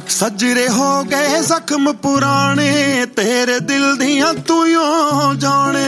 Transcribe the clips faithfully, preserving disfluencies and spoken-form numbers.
सजरे हो गए जख्म पुराने तेरे दिल दियां तू यूं जाने।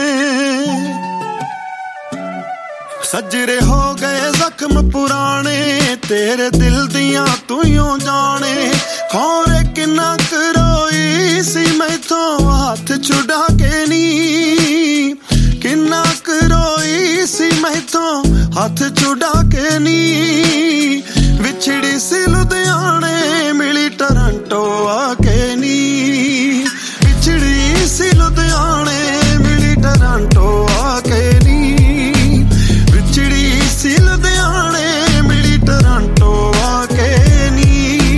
सजरे हो गए जख्म पुराने तेरे दिल दियां तू यूं जाने। खौरे किन्ना करोई सी मैथों हाथ छुड़ा के नी, किन्ना करोई सी मैथों हाथ छुड़ा के नी। विछड़ी सी लुधियाने मिली टोरंटो आके नी, विछड़ी सी लुधियाने मिली टोरंटो आके नी, विछड़ी सी लुधियाने मिली टोरंटो आके नी।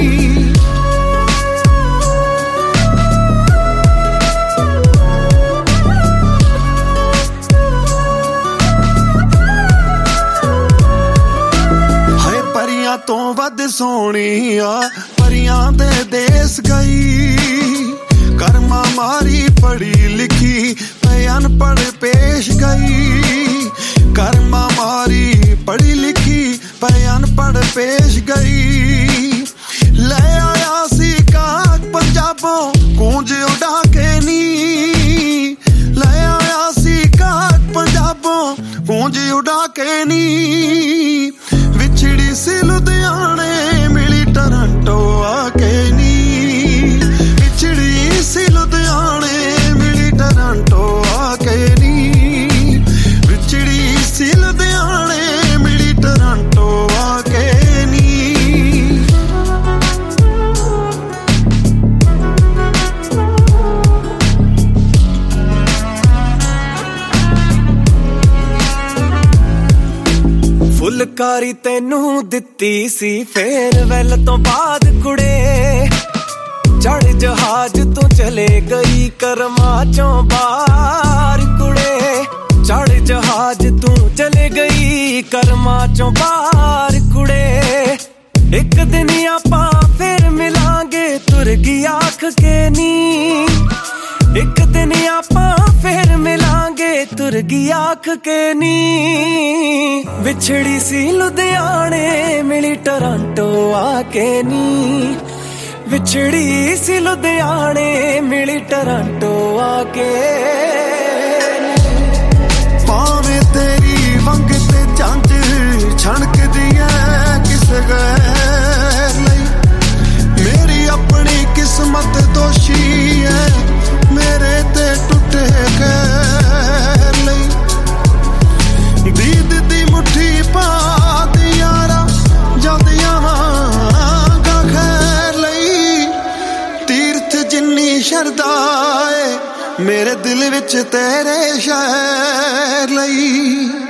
हाय परियां तो वध सोहणी आ परियां दे देस गई। कर्मा मारी पढ़ी लिखी मैं अनपढ़ पेश गई। कर्मा मारी पढ़ी लिखी पर अनपढ़ पेश गई। ले आया सी काग पंजाबों गूंज उड़ा के नी, ले आया सी काग पंजाबों गूंज उड़ा के नी। विछड़ी सी लुधियाने मिली टोरंटो आके नी, विछड़ी सी लुधियाने मिली टोरंटो आके नी, विछड़ी सी लुधियाने मिली टोरंटो आके नी। फुलकारी तैनू दित्ती सी फेरवेल तो बाद कुड़े। चढ़ जहाज तू चले गई कर्मा चों बाहर कुड़े। चढ़ जहाज तू चले गई कर्मा चों बाहर कुड़े। एक दिन आपां फिर मिलांगे तुर गई आख के नी, एक दिन आपां फिर मिलांगे तुर गई आख के नी। विछड़ी सी लुधियाने मिली टोरंटो आके नी, विछड़ी सी लुधियाने मिली टोरंटो आके। भावें तेरी वंग ते जंज छणकदी ऐ किस गैर लई, मेरी अपनी किस्मत दोषी है मेरे ते टुटे गैर लई। दीद दी मुट्ठी पा दी यारा जद आवांगा खैर लई। तीर्थ जिन्नी शरदा ऐ मेरे दिल विच तेरे शहर लई।